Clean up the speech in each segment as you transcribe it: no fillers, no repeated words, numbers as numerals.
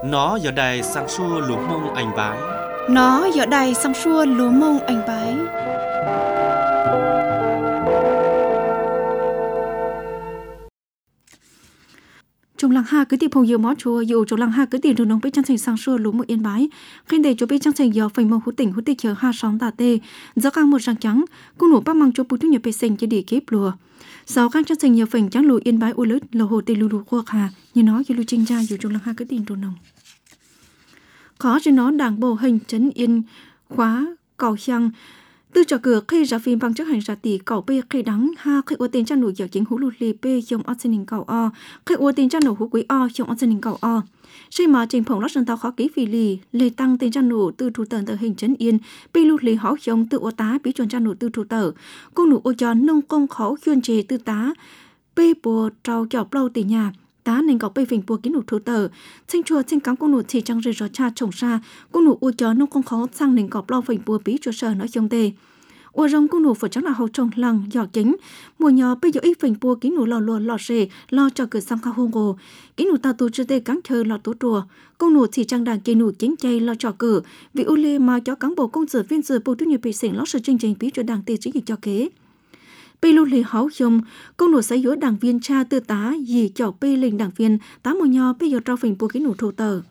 Nó giờ đây sang xua lúa mông anh bái. Nó giờ đây sang xua lúa mông anh bái. Trong làng ha cứ tìm phong nhiều món chùa dù trong làng ha cứ tìm đồ nông biết trang thành sang xua lúa mông yên bái. Khi để cho biết trang thành giờ phình mông hú tỉnh chờ ha sóng tà tê do càng một răng trắng cũng nổ bắt mang cho bút thu nhập bê sinh cho địa kiếp lùa. Sau các trang thành giờ phình trắng lùa yên bái u lứt lò hồ tê lù lù khoa hà như nó như lù trinh ra dù trong làng ha cứ tìm đồ nông. Khó cho nó đảng bộ hình trấn yên khóa cầu xăng từ trò cửa khi ra phim bằng chức hành ra tỷ cầu bê khi đắng ha khi ua tiền cho nổi giờ chính hú lụt lì bê trong oxygen cầu o khi ua tiền cho nổi hú quý o trong oxygen cầu o khi mà trình phỏng lót sân tàu khó ký phi lì lê tăng tiền cho nổi từ thủ tờ hình trấn yên bê lụt lì hó trong từ ua tá bí chuẩn cho nổi từ thủ tờ công nụ ua cho nông công khó chuyên chế từ tá bê bùa trao chọc lâu tỷ nhà tá nên có bê phình bùa kín nụ thủ tờ sinh chùa sinh cắm công nụ chỉ trăng rơi rõ cha trồng xa công nụ ua cho nông công khó sang nên có lâu phình bùa bí cho sở nói trong tề ua rong công nụ phải chắc là hậu trồng lằng giỏ chính mùa nhỏ bây giờ ít phình bùa kín nụ lò rề lo cho cửa sang khao hông gồ kín nụ ta tu chưa tê cắn chơi lò tố trùa công nụ chỉ trăng đàn cây nụ chính chay lo cho cửa vì u lê mà cho cán bộ công sự viên sự bùa tu nhiều bị sỉnh lo sự chương trình bí cho đảng tề chỉ cho kế bê lô lì háo dùng công nụ xây dối đảng viên cha tư tá dì chậu bê lình đảng viên tá mùa nho bây giờ trao phình bùa kín nụ thô tờ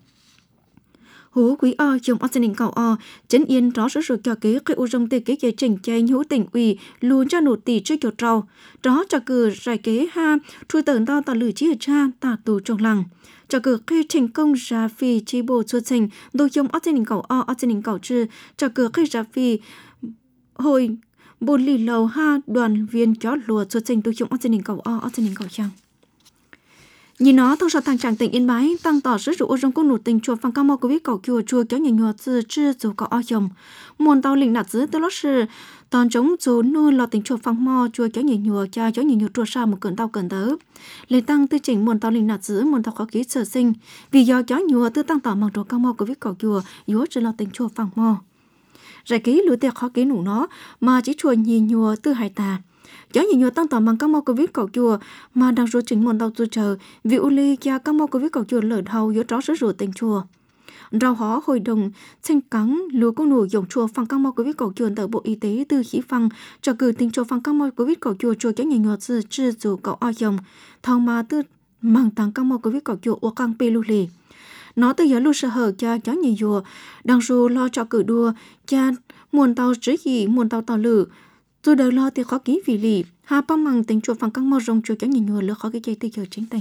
hú quý o dùng oxygen cầu o chấn yên rõ rỡ cho kế khi u rong tê kế chế chỉnh chay hú tỉnh ủy luôn cho nụ tỷ trước kiểu trâu đó cho cử rải kế ha chui tờn to tỏ lử chi cha tả tù trong làng cho cử khi thành công ra phi chi bộ xuất trình đôi dùng oxygen cầu o oxygen cầu chư cho cử khi ra phi hồi bồn lì lầu ha đoàn viên chó lùa xuất trình đôi dùng oxygen cầu o oxygen cầu chăng nhìn nó thông sau thằng chàng tỉnh Yên Bái tăng tỏ sức rượu trong công nụ tình chùa phang cao mò của biết cầu chùa kéo nhảy nhọt từ chưa dù có o chồng muôn tàu lình nạt dưới tới lót sự toàn chống số nuôi lò tình chùa phang mò chùa kéo nhảy nhọt cha kéo nhảy nhọt chùa xa một cơn tàu cơn tớ lấy tăng tư chỉnh muôn tàu lình nạt dưới muôn tàu khó ký sở sinh vì do kéo nhọt tư tăng tỏ mặc đồ cao mò của biết cầu chùa yếu trở lò tình chùa phang mò giải ký lúa tiệc khó ký nụ nó mà chỉ chùa nhì nhọt tư hải tà gió nhìn nhiều tăng tỏ bằng các mô covid cầu chùa mà đang rồi chính môn đầu tu chờ vì u ly cha các mô covid cầu chùa lợn hầu yếu rõ rửa tình chùa rau hó hội đồng sinh cắn lúa công nụ dùng chùa phăng các mô covid cầu chùa từ bộ y tế từ khí phăng cho cử tình chùa phăng các mô covid cầu chùa kéo nhảy nhọt từ chưa dù cầu o dòng thằng mà từ mang tăng các mô covid cầu chùa u căng pê lưu lì nó từ giờ lưu sợ hở cha chó nhảy nhùa đang rồi lo cho cử đua cha muôn tàu chứ gì muôn tàu tàu lử rồi đời lo thì khó ký vì lì hà băng bằng tình chùa phẳng căng mò rồng chùa kéo nhìn nhùa lỡ khó cái chơi từ giờ chính tình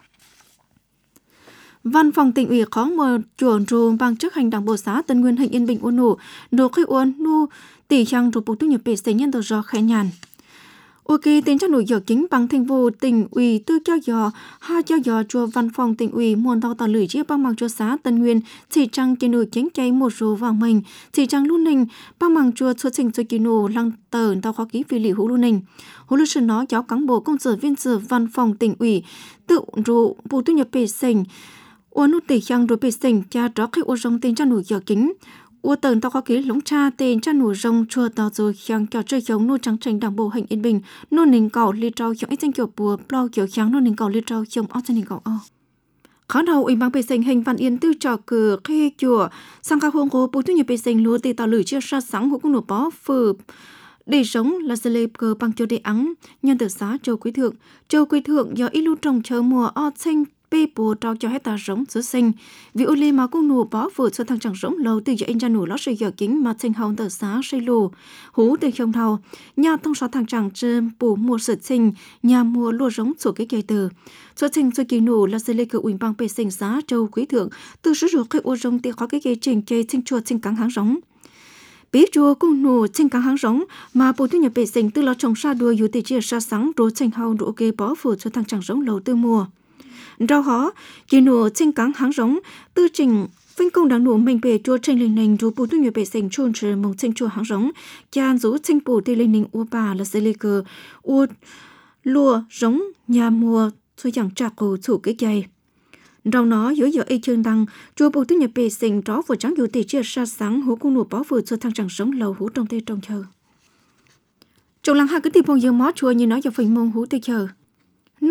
văn phòng tỉnh ủy khó mò chùa rùa bằng chức hành đảng bộ xã Tân Nguyên huyện Yên Bình uốn nổ đồ khai uốn nu tỷ trang rồi bộ tu nhập bể xây nhân tờ do khai nhàn ok tên cho nổi giờ chính bằng thành vụ tỉnh ủy tư cho giờ ha cho giờ chùa văn phòng tỉnh ủy muôn tàu tàu lưỡi chia bằng bằng chùa xã Tân Nguyên chỉ trang trên nổi chính chay một số vàng mình chỉ trang luôn ninh bằng bằng chùa xuất trình cho kỳ nổ lăng tờ tàu khó ký vì lì hú luôn ninh hú lưu sơn nó giáo cán bộ công sở viên sở văn phòng tỉnh ủy tự rụ bộ tu nhập bể sành uốn nút tỷ trang rồi bể sành cha đó khi uốn rong tên cho nổi giờ chính ua tờn tao có ký lống cha tên cha nụ rong chùa tao rồi khang kẹo chơi giống nô trắng tranh đảng bộ hành Yên Bình nô nền cỏ lê trâu giống ít danh kiểu bùa plau kiểu kháng nô nền cỏ lê trâu giống ớt nền cỏ o khó đầu ủy ban bề sinh hình văn yên tư trò cửa khi chùa sang các hôn cố bố tu nhập bề sinh lúa tê tao lử chia ra sáng hữu cũng nổ bó phừ để sống là sẽ lê cờ bằng châu đê ắng nhân từ xã châu quý thượng do ít lưu trồng chờ mùa o xanh bê bùa trao cho hết ta rống sữa sinh vì ô lê mà cũng nụ bó vượt cho thằng chẳng rống lâu từ giờ anh ra nụ lót sợi giờ kính mà sinh hồng tờ xá xây lù hú từ trong thầu nhà thông sáu thằng chẳng trên bù mua sợi sinh nhà mua lúa rống sổ cái cây từ sữa sinh sợi kỳ nụ là sẽ lê cử ủy ban bê sinh giá châu quý thượng từ số ruột cái ô rống thì có cái cây trình cây sinh chuột sinh cắn háng rống biết chùa cũng nụ sinh cắn háng rống mà bù thu nhập bê sinh từ lo trồng sa đua dù từ chia sa sáng rồi sinh hồng rồi ok bó vượt cho thằng chẳng rống lâu từ mùa rau hó chỉ nụ trên cáng háng rống tư trình vinh công đáng nụ mình bề chua tranh linh nành dù bù tu nhiều bề sinh chôn trừ mong tranh chua háng rống chan rú tranh bù tê linh nành u bà là sẽ lê cờ u lùa rống nhà mùa xuôi chẳng trạc cổ thủ cái dây rau nó giữa giờ ấy chương đăng chua bù tu nhiều bề sinh đó vừa trắng dù tê chia sa sáng hú cung nụ bó vừa cho thằng chẳng sống lâu hú trong tê trong chờ trong làng hai cái tìm phong dương mó chua như nói cho phình mông hú tê chờ nô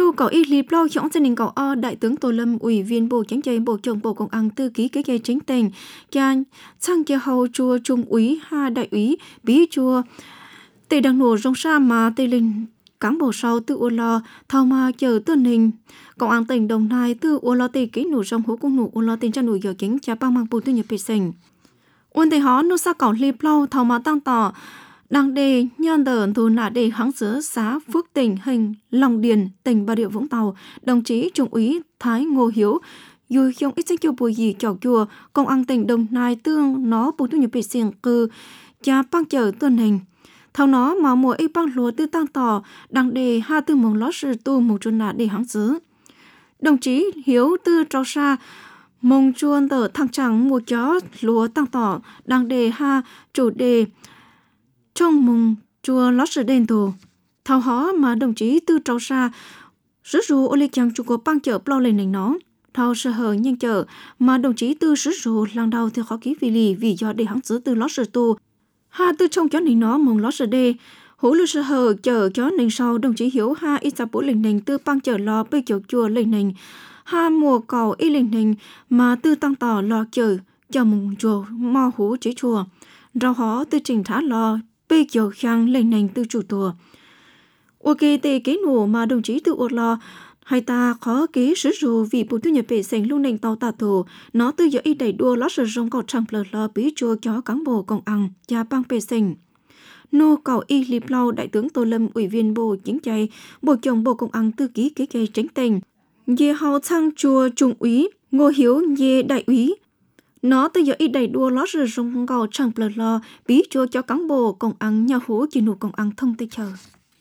Nô cậu y lip lo chọn gia đình cậu đại tướng Tô Lâm, ủy viên Bộ Chính trị, Bộ trưởng Bộ Công an, tư ký kế kế chính tỉnh, cha sang kia hầu chùa trung úy ha đại úy bí chùa tề đăng nổ rong sa mà tề linh cán bộ sau từ ô lo thao mà chờ tuần hình công an tỉnh Đồng Nai từ ô lo tề ký nổ rong hố công nổ ô lo tỉnh cha nổ giờ chính cha bang mang bộ tư nhập bị sình ôn tề hó nô sa cậu lip lo thao mà tăng tỏ đang đề nhân đợn thù nạ đề hãng giữa xã Phước Tỉnh hình Long Điền tỉnh Bà Rịa Vũng Tàu đồng chí trung úy Thái Ngô Hiếu dù không ít sách cho bùi gì chào chùa công an tỉnh Đồng Nai tương nó bộ tư nhập bị sình cư cha bang chờ tuần hình thao nó mà mùa ấy băng lúa tư tăng tỏ đang đề ha tư mong lót sư tu mong chuồn nạ đề hãng giữa đồng chí Hiếu tư trao xa mong chuồn tờ thăng trắng mùa chó lúa tăng tỏ đang đề ha chủ đề trong mùng chùa lót sự đền tổ thao hó mà đồng chí tư trao xa sử dụng ô lê chàng chùa của bang chợ plau lên nền nó thao sơ hở nhanh chợ mà đồng chí tư sử dụng lang đầu theo khó ký vì lì vì do để hãng giữ từ lót sự tu ha tư trong chó nền nó mùng lót sự đê hữu lưu sơ hở chợ chó nền sau đồng chí Hiếu ha ít sạp bố lên nền tư bang chợ lò bê chợ chùa lên nền ha mùa cầu y lên nền mà tư tăng tỏ lò chợ cho mùng chùa mò hú chế chùa rau hó tư trình thả lò bê chợ khang lên nền tư chủ tùa ok tê kế nổ mà đồng chí tự ột lò hai ta khó kế sử dụng vì bộ tư nhập vệ sinh luôn nền tàu tà thủ nó tư giờ y đẩy đua lót sử dụng cầu trăng lờ lò bí chùa cho cán bộ công an và bang vệ sinh nô cầu y lip lau đại tướng Tô Lâm ủy viên Bộ Chính trị Bộ trưởng Bộ Công an tư ký kế kế chính tỉnh về hào sang chùa trung úy Ngô Hiếu về đại úy nó từ giờ ít đầy đua lót sử dụng cầu trăng lờ lò bí chùa cho cán bộ công an nhà hố chỉ nụ công an thông tây chờ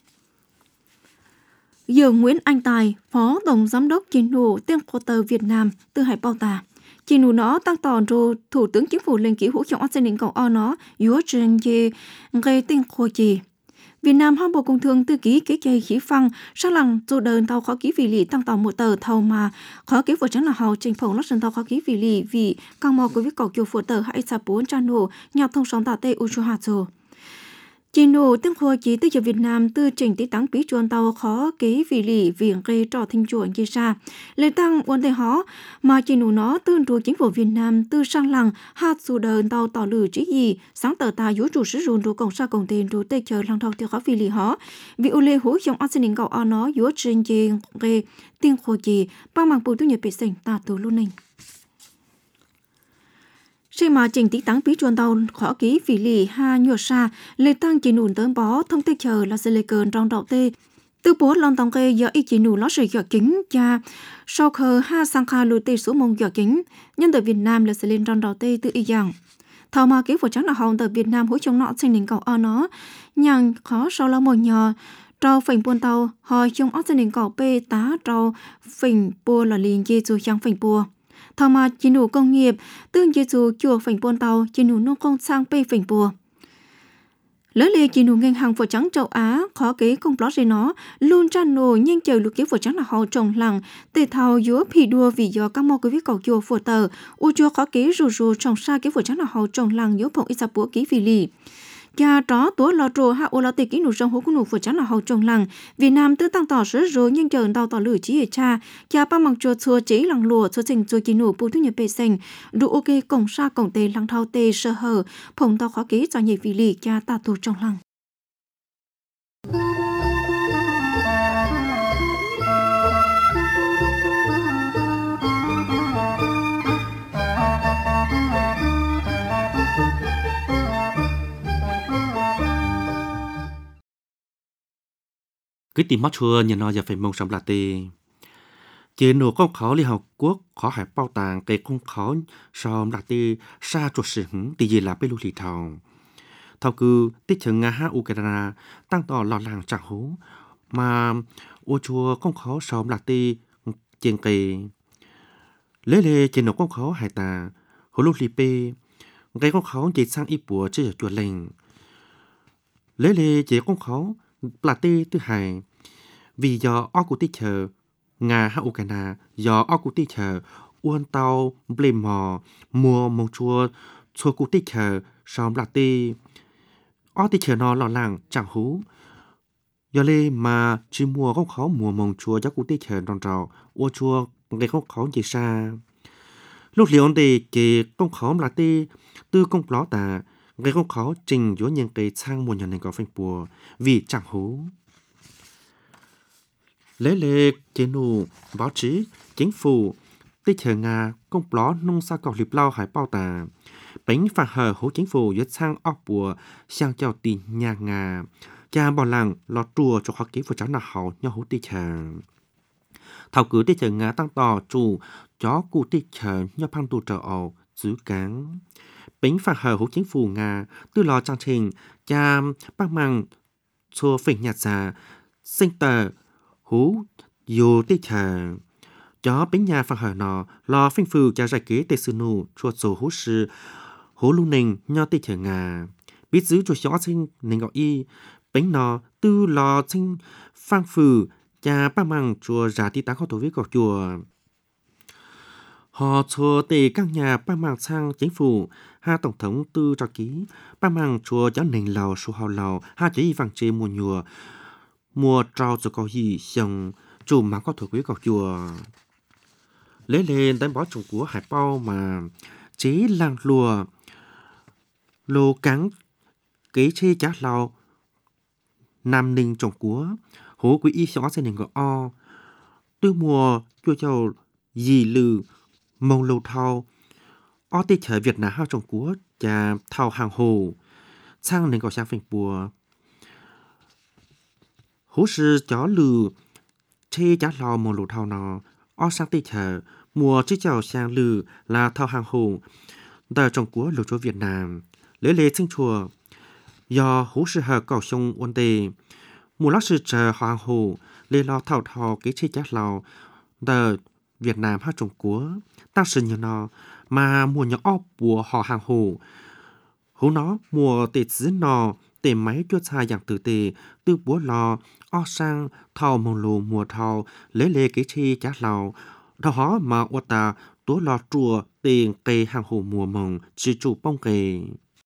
giờ Nguyễn Anh Tài phó tổng giám đốc chỉ nụ tiên cô tờ Việt Nam từ Hải Bao Tà chỉ nụ nó tăng tòn rồi thủ tướng chính phủ lên ký hỗ trợ an ninh cầu nó yếu trên về gây tiên cô chỉ Việt Nam hai bộ công thương tư ký kế chế khí phăng sang lằng dù đơn tàu khó ký vì lì tăng tàu một tờ thầu mà khó ký vừa trắng là hầu trình phổ lót sân tàu khó ký vì lì vì càng mò của viết cầu kiều phụ tờ hai sạp bốn trang nổ nhà thông sóng tà tê uchu hạt rồi chỉ nổ tiếng khôi chỉ từ giờ Việt Nam từ trình tí tăng bí chuồn tàu khó ký vì lì vì gây trò thanh chuồn kia ra lấy tăng vấn đề hó mà chỉ nổ nó tương đối chính phủ Việt Nam từ sang lằng hạt dù đơn tàu tỏ lử chỉ gì sáng tờ ta yếu chủ sử dụng đồ cộng sa cộng tiền đồ tê chờ lăng thầu tiêu khó vì lì hó vì ô lê hối trong an sinh cầu nó yếu trên gì gây tiếng khôi chỉ ba mạng bù tu nhập bị sinh ta từ luôn nình khi mà trình tí tăng bí chuồn tàu khó ký vì lì ha nhựa sa lê tăng chỉ nụn tớm bó thông tê chờ là sẽ lê cơn trong đậu tê từ bố lòng tòng kê giờ ý chỉ nụ lót sợi giọt chính cha sau khờ ha sang kha lùi tê số mông giọt chính nhân tại Việt Nam là sẽ lên trong đậu tê tự y dạng thảo mà ký phụ trắng là hồng tại Việt Nam hối trong nọ sinh đình cầu nó nhàng khó sau lo một nhò trâu phình buôn tàu hỏi trong óc sinh đình cầu p tá trâu phình bua là liền dê dù chẳng phình bua thảo mà chỉ nụ công nghiệp tương dê dù chùa phình buôn tàu chỉ nụ nông công sang p phình bua lỡ lê chỉ nụ ngành hàng phở trắng châu Á khó kế công plot nó luôn tràn nổ nhanh chờ lục kế phở trắng là họ trồng lằng tề thao dúa phi đua vì do các mô cái viết cầu chùa phở tờ u chùa khó kế rù trồng xa kế phở trắng là họ trồng lằng dúa phong ít sạp búa ký vì lì cha đó tố lo trồ hạ ô lo tê ký nụ trong hố của nụ phở trắng là họ trồng lằng Việt Nam tư tăng tỏ sớ rồi nhanh chờ đào tỏ lử chỉ cha cha ba mặc chùa chùa chế lằng lùa chùa trình chùa ký nụ bù thu nhập bề sành đủ ok cổng xa cổng tê lằng thao tê sơ hở phồng tao khó kế cho nhảy vì lì cha ta tù trong lằng Cứ tìm mắt chua nhìn nó giờ phải mong xong là tì chế nổ con khó Liên Hợp Quốc khó Hải Bao Tàng cái con khó xong là tì xa chuột sử hứng tì gì là bê lưu lì thòng thao cư tích chừng Nga ha Ukraine tăng tỏ lò làng chẳng hú mà ô chua con khó xong là tì trên cây lấy lê chế nổ con khó hải tà hồ lưu lì bê cái con khó chế sang ít bùa chế chuột lệnh lấy lê chế con khó là tê thứ hai vì do ở cụ tê chờ Nga ha Ukraine do ở cụ tê chờ uôn tàu blê mò mua mông chua chua cụ tê chờ xong là tê ở tê chờ nó lò làng chẳng hú giờ lê mà chỉ mua không khó mùa mồng chùa cho cụ tê chờ đòn trào ô chùa cái không khó chỉ xa lúc liệu thì cái công khó là tê tư công ló tà cái không khó trình giữa những cái sang mùa nhà này có phanh bùa vì chẳng hú lấy lệ chế nụ báo chí chính phủ tê chờ Nga công ló nông sa cọc liệp lao hải bao tà bánh phạt hờ hố chính phủ giữa sang ọc bùa sang chào tì nhà Nga cha bỏ làng lọt trùa cho khoa ký của cháu nào hậu nhau hú tê chờ thảo cứ tê chờ Nga tăng tỏ chủ chó cụ tê chờ nhau phang tù trở ổ giữ cáng bánh phạt hờ hố chính phủ Nga tư lò trang trình cha bác mang xua phỉnh nhạt già sinh tờ hú dù tê chờ chó bánh nhà phạt hờ nọ lò phinh phù cha giải kế tê sư nụ chua sổ hú sư hú lưu nình nhau tê chờ Nga biết giữ chua chó sinh nình gọi y bánh nọ tư lò sinh phang phù cha bác mang chua giả tí tá khó tổ viết gọc chùa họ chùa tề các nhà bác mang sang chính phủ hai tổng thống tư trò ký bác mang chùa giáo nền lào số hào lào hai chỉ vàng chế mùa nhùa mùa trao cho có gì xong chủ mà có thuộc quý gọc chùa lấy lên đánh bó trùng của hải bao mà chế làng lùa lô cắn kế chê chá lào nam ninh trồng cúa hố quý y xó xe nền gọi o tư mùa chua châu dì lừ mông lâu thao o tê chờ Việt Nam hao trồng cúa chà thao hàng hồ sang nền gọi sang phình bùa hố sư chó lừ chê chá lò mông lâu thao nọ o sang tê chờ mùa chứ chào sang lừ là thao hàng hồ đờ trồng cúa lù cho Việt Nam lấy lê sinh chùa do hố sư hờ cầu sông ôn tê mùa lắc sư chờ hoàng hồ lê lo thảo thò cái chê chát lò đờ Việt Nam hát trồng cúa ta sử như nó mà mùa nhỏ ốp bùa họ hàng hồ hố nó mùa tệ xứ nò tệ máy cho xa dạng tử tệ tư búa lò o sang thao mông lù mùa thao lấy lê cái chê chát lò đó hó mà ô ta tố lò chùa tiền cây hàng hồ mùa mông chỉ chủ bông kề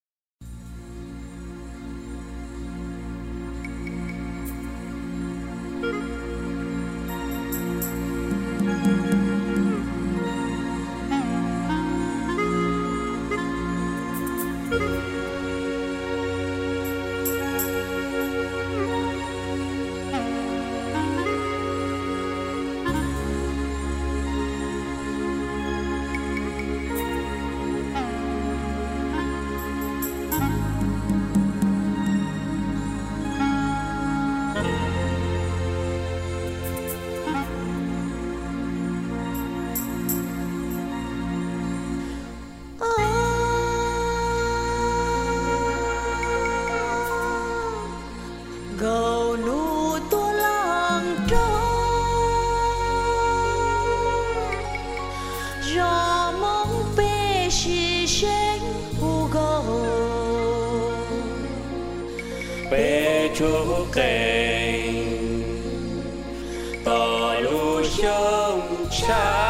chúa kênh tỏ lũ sông xa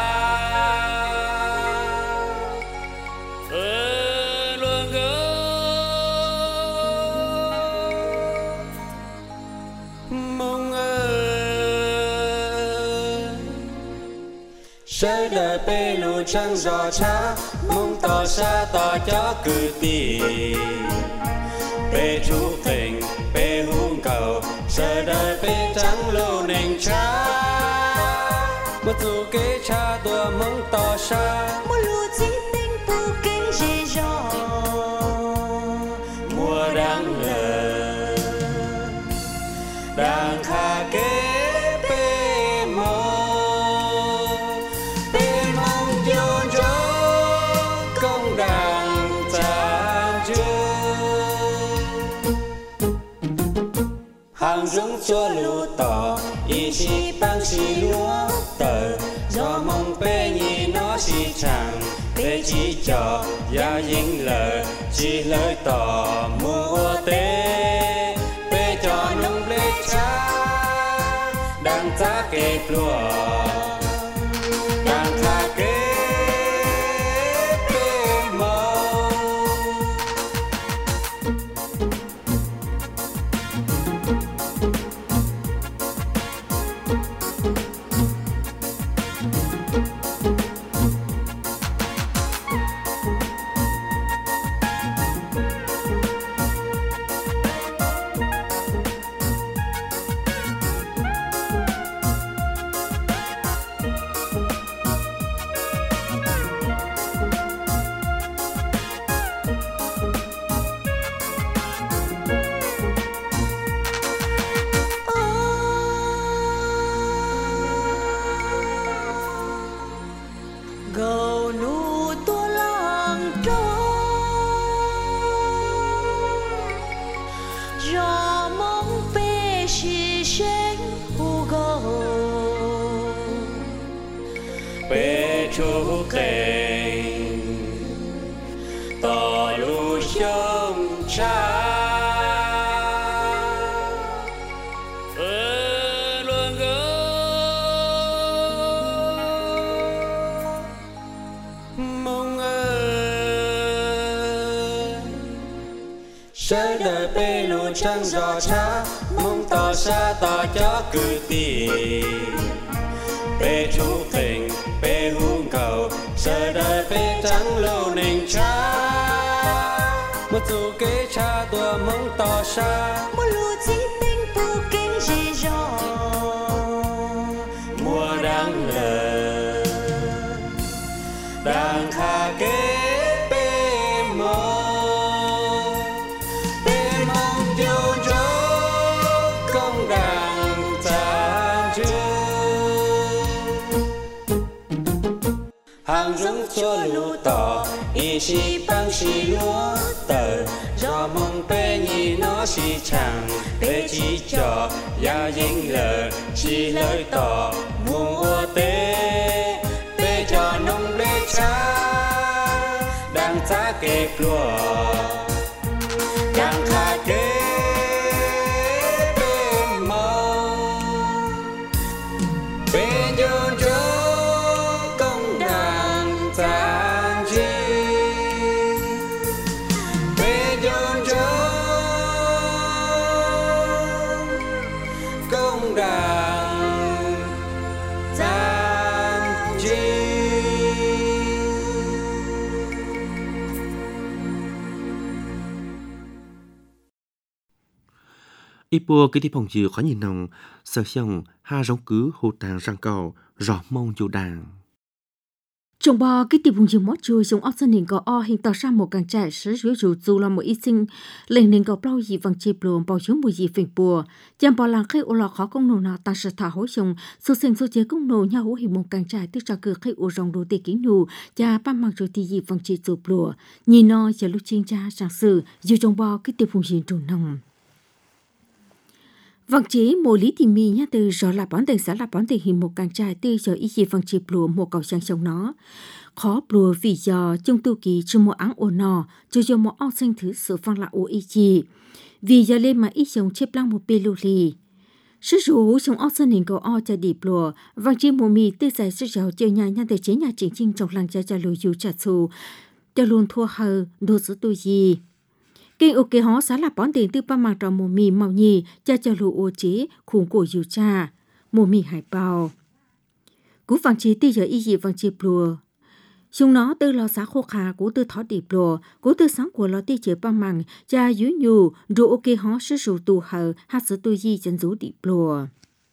luôn mong sẽ đời bê lũ trăng gió cha mong tỏ xa tỏ cho cử tì bê chú kênh bê hung cầu sẽ đời bê trắng lô nền cha một dù kế cha tua mong tỏ xa một lũ chỉ tình tu kinh dễ dò mùa đang lờ đang kha kế bê mong dồn dỗ công đàn tràn hàng dũng cho lũ tỏ ý chí băng xì lúa tờ do mong bê nhì nó xì chẳng bê chỉ cho gia dính lờ chỉ lời tỏ mua tế bê cho nông lê cha đang giá kê lúa đang khá kế bê mong chú kênh tỏ lũ sông cha luôn gỡ mong ơi sẽ đời bê luôn trăng gió cha mong tỏ xa tỏ cho cử tì bê chú kênh bê hung cầu sẽ đời bê trắng lâu nền cha một dù kế cha tua mong tỏ xa một lúa chỉ tinh tu kinh dễ dò mùa đang lờ đang kha kế bê mong tiêu chó công đàn cha chưa hàng dũng cho lũ tỏ y si băng si lúa tờ do mong bê nhì nó si chẳng bê chỉ cho ya dính lờ chỉ lời tỏ muôn ua tế bê cho nông bê cha đang cha kê lúa đang kha kế bê mong bê nhôn chó công đàn cha chi bê nhôn chó công đàn cha chi. ít bùa cái thì phòng chữ khó nhìn nòng sợ xong ha giống cứ hồ tàng răng cầu rõ mong dù đàng Trong bò cái tiệm vùng dừa mót chui dùng ốc dân nền có o hình tạo ra một càng trại sử dụng rượu dù là một ít sinh lên nền có bao gì vàng chip luôn bao chúng mùi gì phình bùa chăm bò làng khai ô lò khó công nổ nào ta sẽ thả hối dùng số sinh số chế công nổ nhau hối hình một càng trại tức ra cửa khai ô rong đồ tê kính nụ cha ba mặc rồi thì gì vàng chip dù bùa nhìn nó giờ lúc chiên cha sáng sử dù trong bò cái tiệm vùng dừa trồn nòng vàng chế mùa lý thì mi nhá từ rõ là bón tình xã là bón tình hình một càng trai từ giờ ý gì vàng chip lúa một cầu sang sông nó khó lúa vì giờ trong tu kỳ chưa một áng ồn nọ cho một ong sinh thứ sự vang là ô ý chi vì giờ lên mà ít sông chép lăng một bê lù lì sử dụng sông ong sinh hình cầu o cho điệp lúa vàng chế mùa mi từ giải sử dụng chơi nhà nhá từ chế nhà chỉnh chinh trong làng cho lúa dù chặt xù cho luôn thua hờ đồ sự tu gì kinh ok họ xã là bón tiền từ ba mặt trò mùa mì màu nhì cho lũ ô chế khủng cổ dù cha mùa mì hải bào cú vàng chế từ giờ y gì vàng chế lùa chúng nó từ lò xã khô khà cú từ thọ điệp lùa cú từ sáng của lò tê chế ba mằng cha dưới nhù rồi ok họ sử dụng tu hờ hát sử tu gì chân rú điệp lùa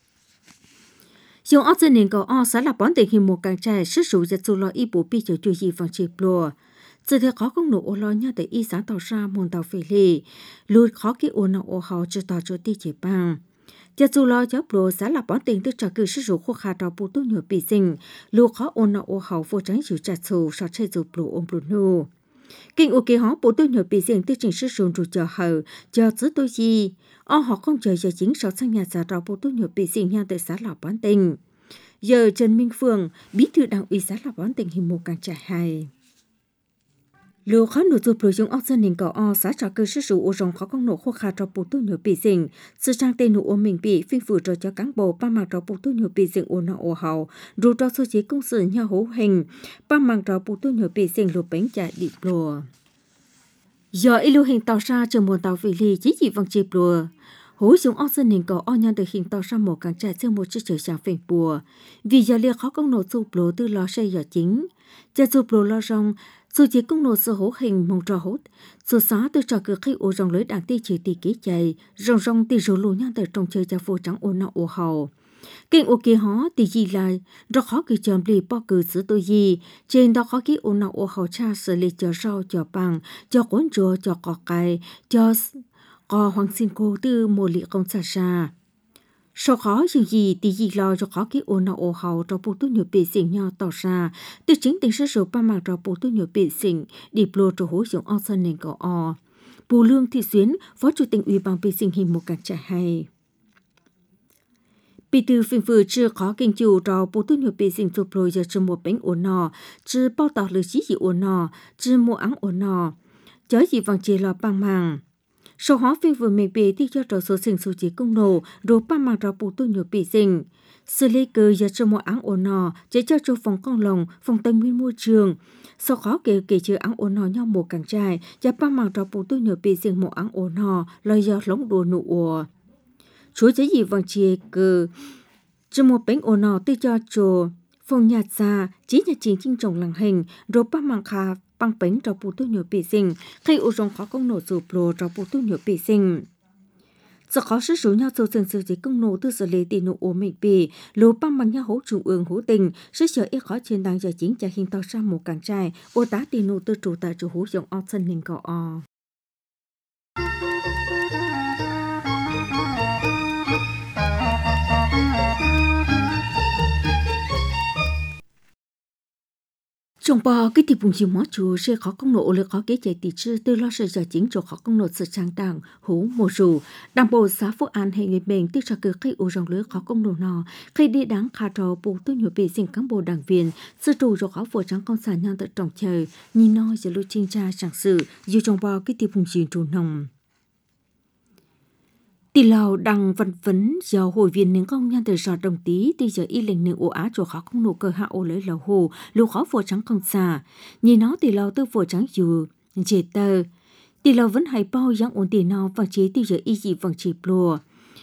chúng ở trên nền cầu o xã là bón tiền hình một càng trai sử dụng giật lò y bổ pi chờ chui gì vàng chế lùa giờ thì khó công nổ ô lo nha để y sáng tàu ra môn tàu phê lì lùi khó cái ô nào ô hào chưa tàu cho ti chế bằng giờ dù lo cho bro giá là bón tiền từ trả cử sử dụng khô khá tàu bù tu nhiều bị sinh lùi khó ô nào ô hào vô tránh chịu trả sầu sao chơi dù bro ôm bro nô kinh ô kia họ bù tu nhiều bị sinh từ trình sử dụng rồi chờ hờ chờ giữ tôi gì họ không chờ giờ chính sao sang nhà giá tàu bù tu nhiều bị sinh nha từ giá là bón tiền giờ Trần Minh Phương bí thư đảng ủy giá là bón tiền hình một càng trải hài lúa khó nổ chụp lúa dùng ốc dân nền cỏ o xã trò cơ sử dụng ô rồng khó công nổ khô khá trò bù tu nhiều bị sinh sự trang tên nổ ô mình bị phim phủ trò cho cán bộ ba mặt trò bù tu nhiều bị sinh ô nọ ô hậu rồi trò số chế công sự nhau hữu hình ba mặt trò bù tu nhiều bị sinh lúa bánh chạy điệp lúa giờ y lúa hình tàu ra chờ một tàu vị lì chỉ chỉ vàng chip lúa hú dùng ốc dân nền cỏ o nhân được hình tàu ra một càng chạy trên một chiếc trời sáng phình bùa vì giờ lia khó công nổ chụp lúa từ lò xây giờ chính giờ chụp lúa lo rong số chỉ công nô sơ hố hình mong trò hốt số xá từ trò cửa khi ô rong lưới đảng ti chỉ ti kế chạy rong rong ti rô lô nhang từ trong chơi cho vô trắng ô nọ ô hầu kinh ô kia hó ti gì lại rất khó kỳ chọn lì bao cử xử tôi gì trên đó khó ký ô nọ ô hầu cha xử lý cho rau cho bằng cho cuốn rùa cho cỏ cày cho cò hoàng xin cô từ mùa lị công xa xa sau khó dừng gì thì gì lo cho khó cái ô nào ô hậu cho bố tôi nhiều bị sinh nhau tỏ ra từ chính tình sự ba mặt cho bố tôi nhiều bị sinh điệp lô cho hối dụng o sân nền cỏ o bù lương thị xuyến phó chủ tịch ủy ban bị sinh hình một càng trại hay Bị từ phim vừa chưa có kinh chủ cho bộ tu nhiều bị sinh chụp rồi giờ chưa một bánh ổn nọ, chưa bao tỏ lưỡi chỉ ổn nọ, chưa mua áng ổn nọ, chớ gì vàng chỉ là bằng màng. Số hóa phim vừa mình bị thì cho trò số sinh số chỉ công nổ, rồi bằng màng cho bộ tu nhiều bị sinh. Xử lý cơ giờ chưa mua áng ổn nọ, chỉ cho phòng con lồng, phòng tài nguyên môi trường. Sau khó kể chưa áng ổn nọ nhau một càng trai, và bằng màng cho bộ tu nhiều bị sinh một áng ổn nọ, lời giờ lóng đùa nụ ủa. Chúa chỉ gì vàng chia cơ cho một bánh ổn nọ tư cho chùa phòng nhà xa chỉ nhà chính trinh trồng làng hình rồi bắt mang khá bằng bánh cho bố tôi nhiều bị sinh khi ô rong khó công nổ rụp lô cho bố tôi nhiều bị sinh do khó sử dụng nhau sâu sừng sự chỉ công nổ tư xử lý tỷ nụ ổ mình bị lô bằng bằng nhau hỗ trung ương hỗ tình sức sở ít khó chiến đáng giờ chính trả hình tàu sang một càng trai ô tá tỷ nụ tư chủ tại chủ hữu dụng o sân hình cọ o. Trong bò cái tiệp vùng chiều mó chùa sẽ khó công nộ lực khó kế chạy tỷ chưa tư lo sợ giờ chính chỗ khó công nộ sự trang đảng hú mùa rù đảng bộ xã Phú An hay người bền tích cho cơ khi ô rong lưới khó công nộ nọ khi đi đáng khá trò bộ tôi nhiều bị sinh cán bộ đảng viên sự trù cho khó phổ trắng con sản nhân tự trọng chờ nhìn nói giờ lưu trinh tra chẳng sự dù trong bò cái tiệp vùng chiều trù nồng. Tỷ lào đang vận vấn do hội viên những công nhân từ giọt đồng tí từ giờ y lệnh nương ổ á chỗ khó không nổ cơ hạ ô lấy lào hồ lưu khó phổ trắng không xa nhìn nó tỷ lào tư phổ trắng dù chế tờ tỷ lào vẫn hay bao giang ổn tỷ nó và chế từ giờ y dị vàng chỉ plua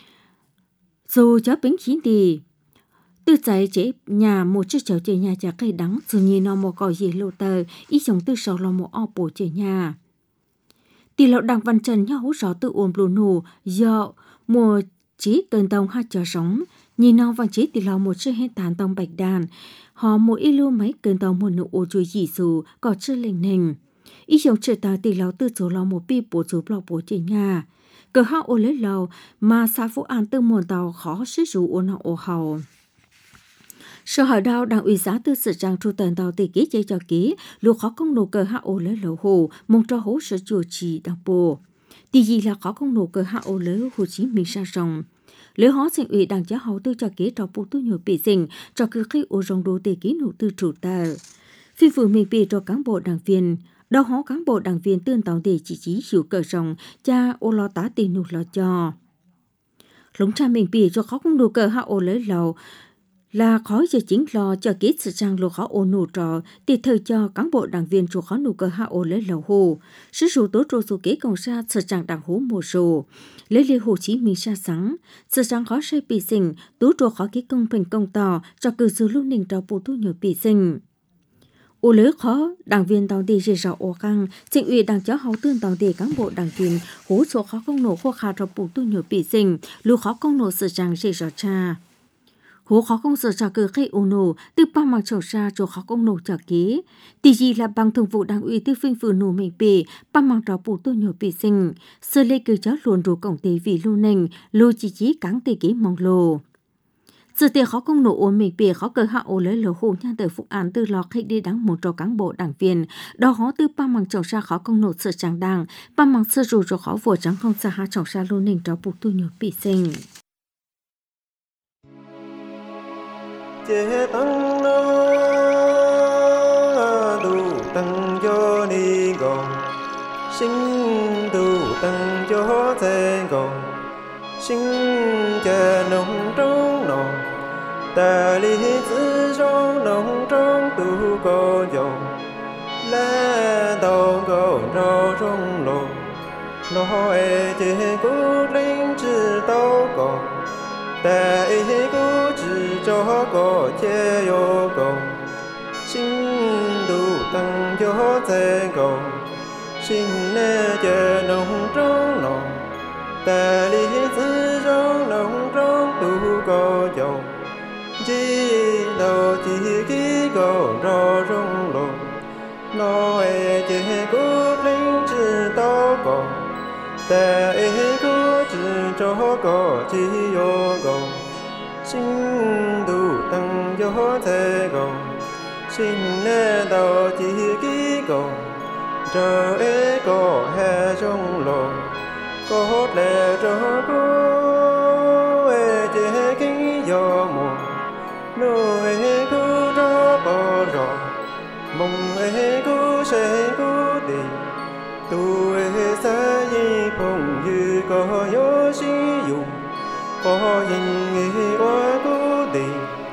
dù cháu bánh chín tỷ từ giải chế nhà một chiếc cháu chơi nhà chả cây đắng dù nhìn nó một cỏ gì lô tờ y chồng từ sau là một o bổ chơi nhà tỷ lệ đảng văn trần nhau hỗ trợ tự ổn blue nổ do mùa chỉ cần tông hai chờ sống nhìn nó văn chế tỷ lệ một chiếc hết tàn tông bạch đàn họ một ít lưu máy cần tông một nụ ô chui dì dù có chiếc lệnh nền ý chồng trở ta tỷ lệ tự số lo một pi bổ số blog bổ chơi nhà cờ hao ô lấy lầu mà xã Phú An từ một tàu khó sử dụng ô nó ô hầu. Sở hỏi đào đảng ủy giá tư sự trang tru tần tàu tỷ ký chế cho ký lúc khó công nổ cờ hạ ô lấy lầu hồ mong cho hỗ sở chủ trì đảng bộ tỷ gì là khó công nổ cờ hạ ô lấy Hồ Chí Minh sa rồng lấy hóa thành ủy đảng giáo hậu tư cho ký cho bộ tu nhiều bị dình cho cứ khi ô rồng đồ tỷ ký nổ tư chủ tờ phi vừa mình bị cho cán bộ đảng viên đào hóa cán bộ đảng viên tương tàu để chỉ hiểu cờ rồng cha ô lo tá tỷ nụ lo cho lũng cha mình bị cho khó công nổ cờ hạ ô lấy lầu là khó giờ chính lo cho kỹ sự trang lô khó ô nụ trò thì thời cho cán bộ đảng viên chủ khó nụ cơ hạ ô lấy lầu hồ sử dụng tố trô số kế công sa sự trang đảng hố mùa rồ lấy liên Hồ Chí Minh sa sáng sự trang khó say bị sinh tố trô khó kế công bình công tỏ cho cử sự lưu ninh cho bộ tu nhiều bị sinh ô lấy khó đảng viên tàu đi dễ dạo ô căng chính ủy đảng giáo hậu tương tàu đi cán bộ đảng viên hố số khó công nổ khô khá cho bộ tu nhiều bị sinh lưu khó công nổ sự trang dễ dạo cha hố khó công sở trả cử khi ô nổ từ ba mặt trầu ra cho khó công nổ trả ký tỷ gì là bằng thường vụ đảng ủy tư phinh phử nổ mình bề ba mặt trầu bù tôi nhiều bị sinh sơ lê cử cháu luôn rồi cổng tế vì lưu nình lưu chỉ cáng tỷ ký mong lồ sự tiền khó công nổ ổn mình bề khó cờ hạ ô lấy lầu hồ nha từ Phúc An từ lò khi đi đáng một trò cán bộ đảng viên đó họ từ ba mặt trầu ra khó công nổ sở trắng đảng ba mặt sơ dù cho khó vừa trắng không xa hạ trầu ra lưu nình trò bù tôi nhiều bị sinh chế tăng nó đủ tăng cho đi gòn sinh đủ tăng cho thế gòn sinh chờ nông trong nọ ta lý tự do nông trong tu có dòng lá đầu có rau trong lò nó chế cố linh chỉ tao còn ta ý cố chỉ cho có chế yêu cầu sinh đủ tăng cho thế cầu sinh nè chờ nông trong nọ ta lý tự do nông trong tu có dòng chỉ đầu chỉ ký cầu rau trong lò nó chế cố linh chỉ tao còn ta ý cố chỉ cho có chỉ yêu cầu sinh đủ tăng cho thế cầu sinh nè đầu chỉ ký cầu chờ ế có hè trong lò có lẽ cho cô chế kinh yo mo no e ku cho bo ro mong e ku se ku đi tu e sa yi phong yu có yo si yu có yin e wa ku đi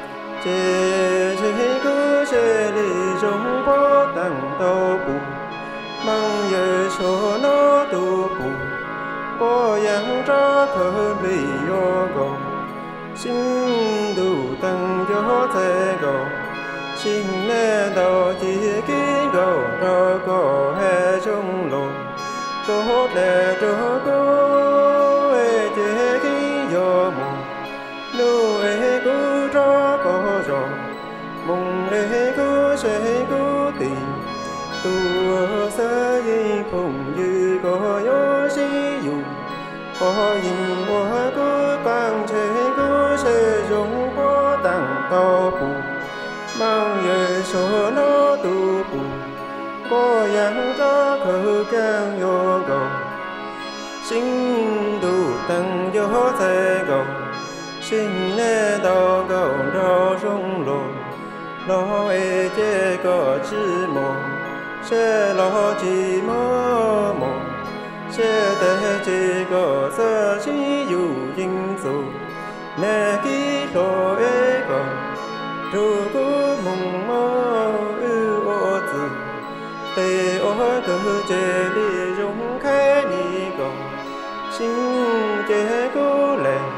chế chế ku se li jong bo tang tao bu mang ye so no tu bu có yang ra khờ li yo go xin đủ tăng cho thế go xin nè đầu chỉ kí go ra có hè trong lòng có lẽ cho có e chế kí yo mong nu e cứ ra có rồi mong e cứ sẽ cứ tìm tu sa yi phong yu có yo si yu có yin hoa cứ bằng chế cứ sẽ dùng có tăng tao phụ mang về số nó tu phụ có yang ra khờ càng yo cầu xin đủ tăng yo thế cầu xin nè đào cầu ra rong lộ lo e chế có chỉ mong sẽ lo chỉ mơ mộng sẽ để chỉ có sơ chỉ dù dinh dù nè kí lo e có ru cố mong mơ ưu ô từ tê ô cơ chế đi rung khai ni có xin chế cố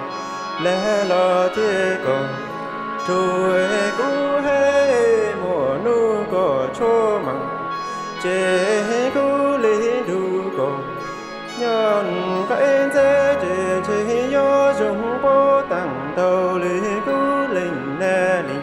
lẽ lo chế có ru e cố hay mùa nu có cho măng chế cố lý đủ có nhân cái thế chế yo dùng bố tăng đầu lý cố linh nè linh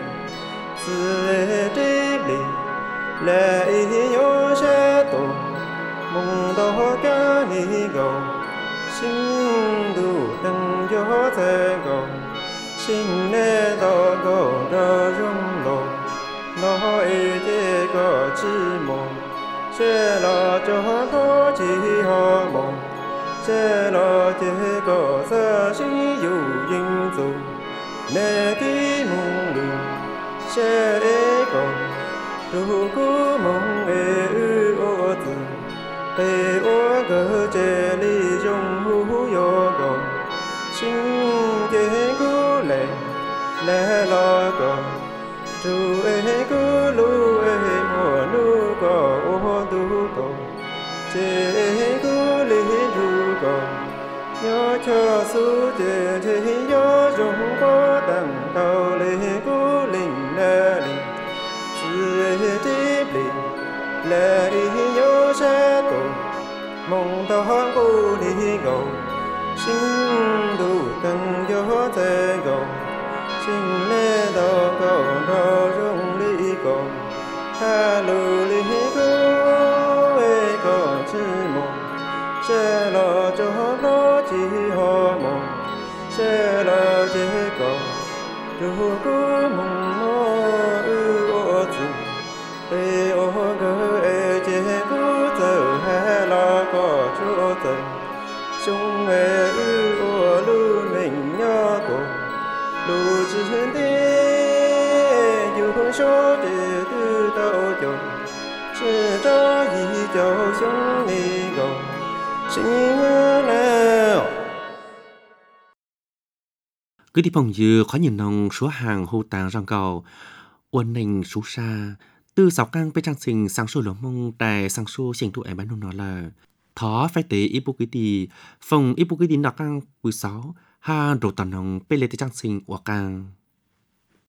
sự trí lý lẽ ý yo sẽ tổ mong đó cả ni cầu xin đủ tăng cho thế cầu xin nè đó cầu ra rung lộ nó ý chế có chỉ mong sẽ lo cho có chỉ họ mong sẽ lo chế có sa sĩ dù dinh dù nè kí mong đường sẽ còn đủ cố mong e ư ô từ tê ô cơ chế li trong hú yo còn xin chế cố lẽ lo còn ru e cố lu e mùa nu có ô tu tổ chế cố li ru còn nhớ cho su chế nhớ trong có tăng tàu li cố linh nè linh sự tiếp linh lẽ ý nhớ sẽ tổ mong tao cô đi cầu xin đủ tăng cho thế cầu xin lẽ đó cầu đó rung lý cầu ha lù lý cầu e cầu chỉ mong sẽ lo cho nó chỉ họ mong sẽ lo chế cầu đủ cố mong mơ ưu ô từ e ô cơ e chế cố từ ha lo có chỗ từ chúng e ưu ô lu mình nhớ tổ lu chỉ thế dù số chế tư tao chồng sẽ cho gì cho chúng đi cầu xin nào cứ đi phòng dư khó nhìn nông số hàng hô tàng răng cầu uốn nành số xa từ sáu căng bên trang sinh sáng số lỗ mông đài sáng số sinh tụ em bán nó là thó phải tế ipu phòng ipu nọ căng 16 ha đồ tần nông bên lệ trang sinh của căng